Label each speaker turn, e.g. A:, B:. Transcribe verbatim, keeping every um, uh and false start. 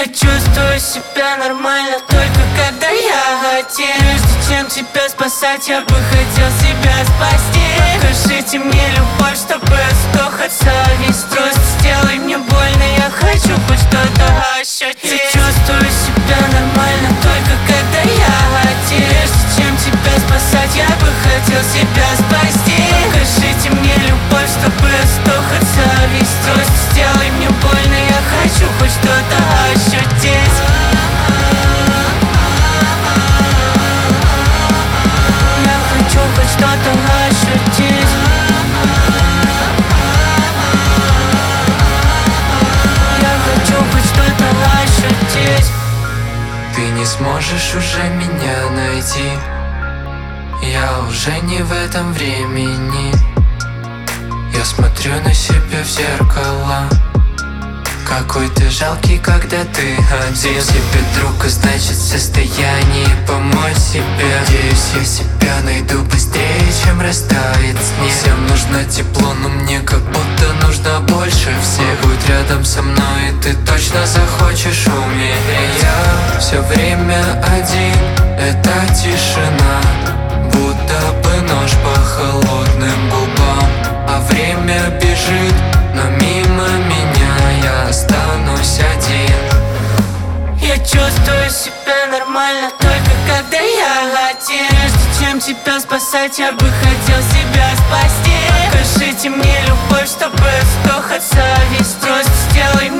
A: Я чувствую себя нормально только когда я один. Прежде чем тебя спасать, я бы хотел себя спасти. Покажите мне любовь, чтобы сдох от зависти. Просто сделай мне больно, я хочу хоть что-то ощутить. Я чувствую себя нормально только когда я один. Прежде чем тебя спасать, я бы хотел себя спасти. Покажите мне любовь, чтобы сдох от зависти. Просто сделай мне больно, я хочу хоть что-то ощутить. Я хочу хоть что-то ощутить. Я хочу хоть что-то ощутить.
B: Ты не сможешь уже меня найти. Я уже не в этом времени. Я смотрю на себя в зеркало. Какой ты жалкий, когда ты один. Себе друг, а значит в состоянии помочь себе. Надеюсь, я себя найду быстрее, чем растает снег. Всем нужно тепло, но мне как будто нужно больше всех. Будь рядом со мной, и ты точно захочешь умереть. Я все время один, это тишина, будто бы нож по холодным губам. А время бежит, но мимо меня я останусь один.
A: Я чувствую себя нормально только когда я один. Прежде чем тебя спасать, я бы хотел себя спасти. Покажите мне любовь, чтобы сдох от зависти. Просто сделай мне